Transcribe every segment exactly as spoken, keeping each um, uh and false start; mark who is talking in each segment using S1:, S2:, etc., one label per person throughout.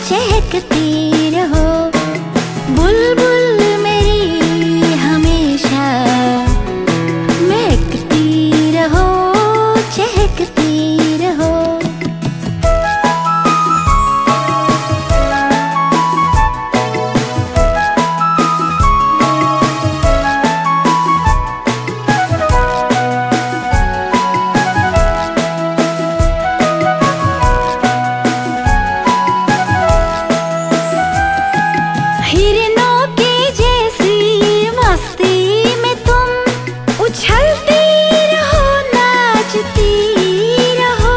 S1: चहकती रहो। बुलबुल मेरी हमेशा महकती रहो, चहकती रहो। हिरनों के जैसी मस्ती में तुम उछलती रहो, नाचती रहो।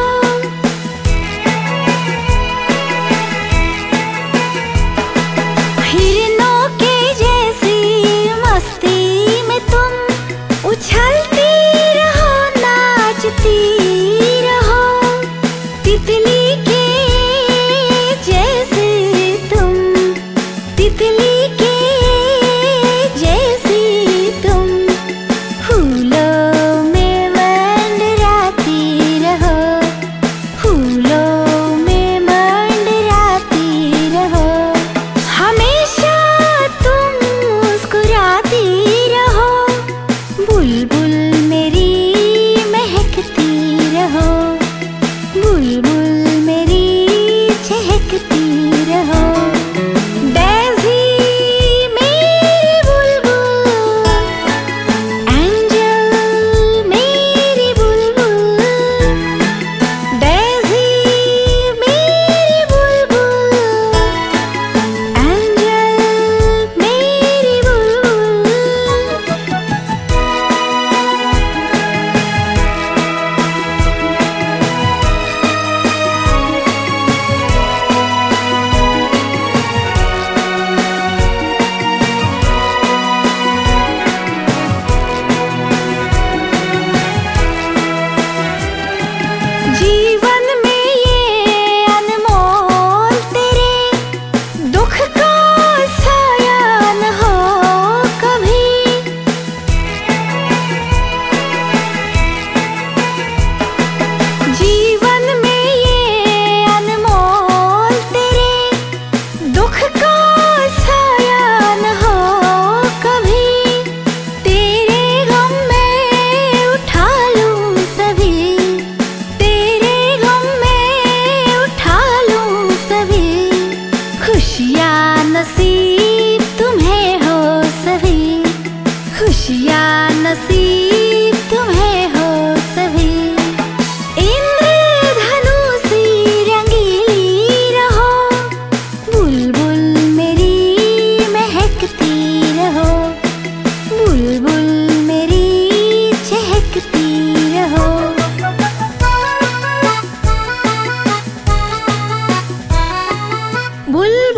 S1: हिरनों के जैसी मस्ती में तुम उछलती रहो, नाचती रहो। तितली के जैसे तुम, तितली के जैसी तुम फूलों में मंडराती रहो, फूलों में मंडराती रहो। हमेशा तुम मुस्कुराती रहो, बुलबुल मेरी महकती रहो, बुलबुल मेरी चहकती रहो। जीवन में ये अनमोल तेरे दुख का साया न हो कभी। जीवन में ये अनमोल तेरे दुख का साया न हो कभी। तेरे गम में उठा लूं सभी, खुशियाँ नसीब तुम्हें हो सभी, खुशियाँ नसीब तुम्हें हो सभी। इंद्रधनुषी रंगीली रहो, बुलबुल मेरी महकती रहो, बुलबुल मेरी चहकती रहो। बुलबुल